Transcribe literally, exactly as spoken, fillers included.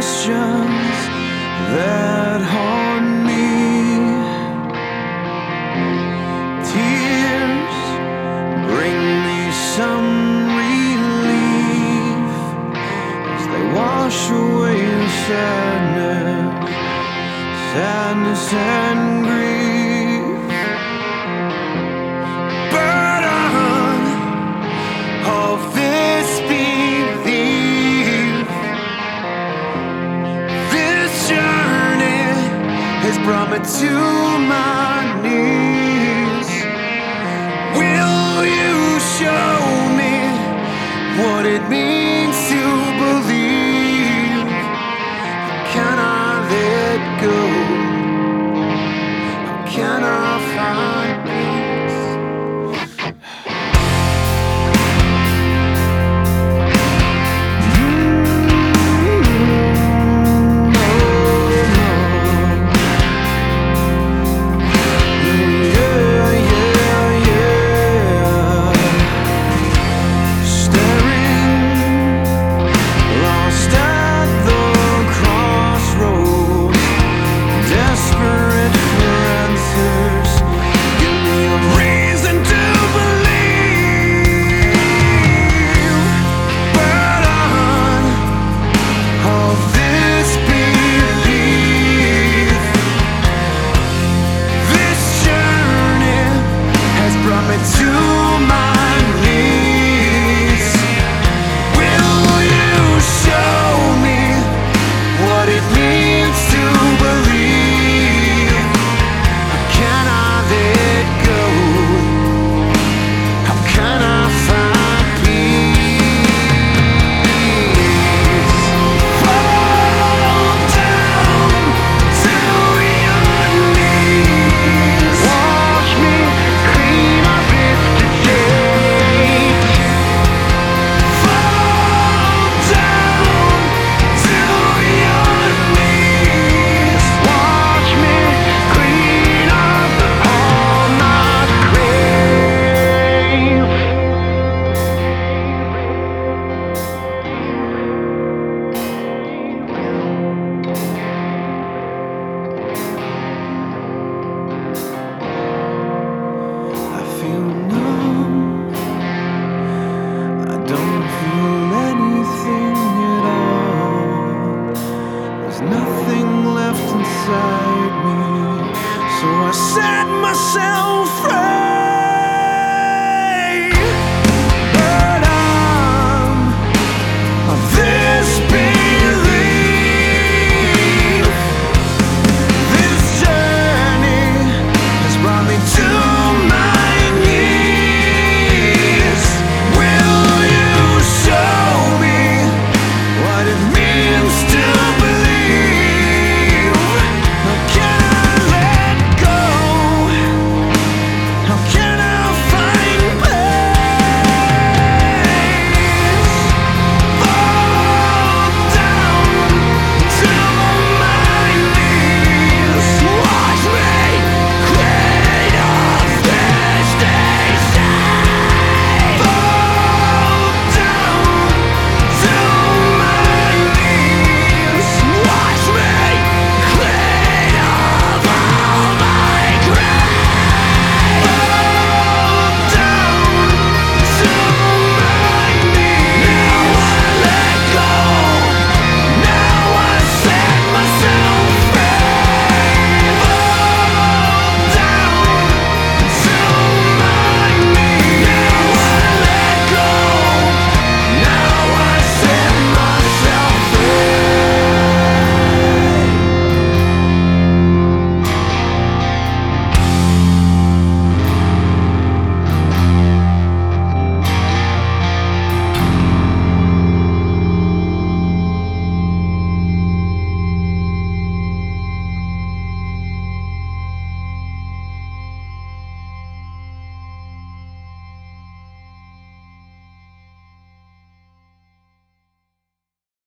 questions that haunt me. Tears bring me some relief as they wash away the sadness, sadness and grief. But on all this belief, this journey has brought me to my knees. Will you show me what it means to believe? Can I let go? How can I find peace? To my knees, will you show me what it means to believe? How can I let go? How can I find peace? Fall down to your knees. Watch me clean up. Nothing left inside me, so I set myself free.